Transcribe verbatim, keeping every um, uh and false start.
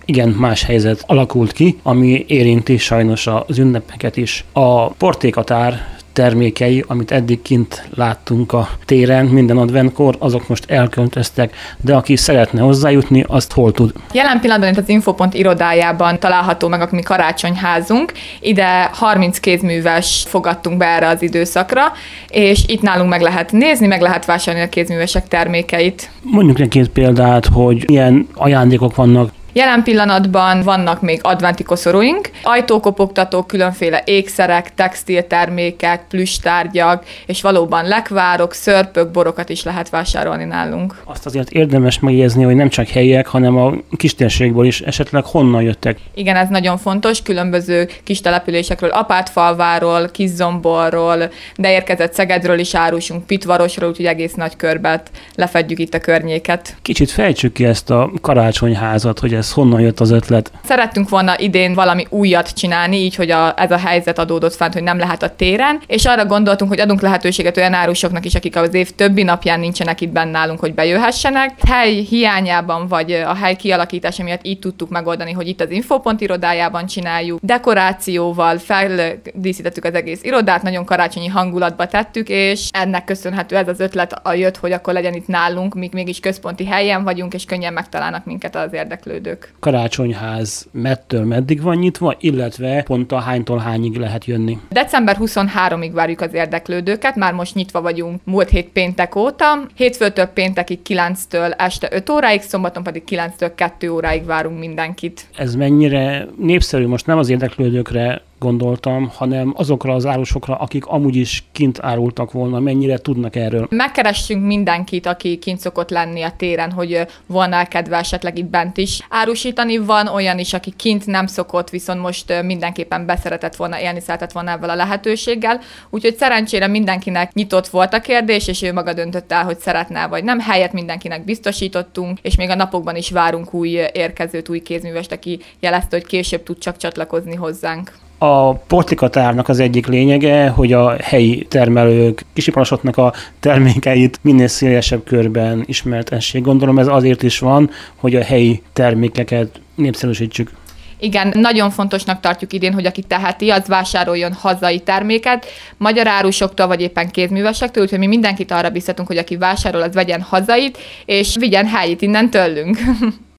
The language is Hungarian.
igen más helyzet alakult ki, ami érinti sajnos az ünnepeket is. A portékatár termékei, amit eddig kint láttunk a téren minden adventkor, azok most elköltöztek, de aki szeretne hozzájutni, azt hol tud? Jelen pillanatban itt az Infopont irodájában található meg a mi karácsonyházunk. Ide harminc kézműves fogadtunk be erre az időszakra, és itt nálunk meg lehet nézni, meg lehet vásárolni a kézművesek termékeit. Mondjuk egy két példát, hogy milyen ajándékok vannak. Jelen pillanatban vannak még adventi koszorúink, ajtókopogtatók, különféle ékszerek, textiltermékek, plüsstárgyak, és valóban lekvárok, szörpök, borokat is lehet vásárolni nálunk. Azt azért érdemes megjegyezni, hogy nem csak helyiek, hanem a kistérségből is esetleg honnan jöttek. Igen, ez nagyon fontos, különböző kis településekről, Apátfalváról, Kiszomborról, de érkezett Szegedről is árusunk, Pitvarosról, úgyhogy egész nagy körbet lefedjük itt a környéket. Kicsit fejtsük ki ezt a karácsonyházat, hogy ez honnan jött az ötlet? Szerettünk volna idén valami újat csinálni, így, hogy a, ez a helyzet adódott fent, hogy nem lehet a téren, és arra gondoltunk, hogy adunk lehetőséget olyan árusoknak is, akik az év többi napján nincsenek itt benn nálunk, hogy bejöhessenek. Hely hiányában, vagy a hely kialakítása miatt így tudtuk megoldani, hogy itt az Infopont irodájában csináljuk. Dekorációval feldíszítettük az egész irodát, nagyon karácsonyi hangulatba tettük, és ennek köszönhető ez az ötlet a jött, hogy akkor legyen itt nálunk, míg mégis központi helyen vagyunk, és könnyen megtalálnak minket az érdeklődők. Karácsonyház mettől meddig van nyitva, illetve pont a hánytól hányig lehet jönni? december huszonharmadikáig várjuk az érdeklődőket, már most nyitva vagyunk múlt hét péntek óta, hétfőtől péntekig kilenctől este öt óráig, szombaton pedig kilenctől kettő óráig várunk mindenkit. Ez mennyire népszerű? Most nem az érdeklődőkre gondoltam, hanem azokra az árusokra, akik amúgy is kint árultak volna, mennyire tudnak erről? Megkeressünk mindenkit, aki kint szokott lenni a téren, hogy volna kedve esetleg itt bent is árusítani. Van olyan is, aki kint nem szokott, viszont most mindenképpen beszeretett volna, élni szeretett volna ezzel a lehetőséggel. Úgyhogy szerencsére mindenkinek nyitott volt a kérdés, és ő maga döntött el, hogy szeretne vagy nem. Helyet mindenkinek biztosítottunk, és még a napokban is várunk új érkezőt, új kézművest, aki jelezte, hogy később tud csak csatlakozni hozzánk. A portékatárnak az egyik lényege, hogy a helyi termelők, kisiparosoknak a termékeit minél szélesebb körben ismertessék. Gondolom ez azért is van, hogy a helyi termékeket népszerűsítsük. Igen, nagyon fontosnak tartjuk idén, hogy aki teheti, az vásároljon hazai terméket, magyar árusoktól, vagy éppen kézművesektől, úgyhogy mi mindenkit arra biztatunk, hogy aki vásárol, az vegyen hazait, és vigyen helyit innen tőlünk.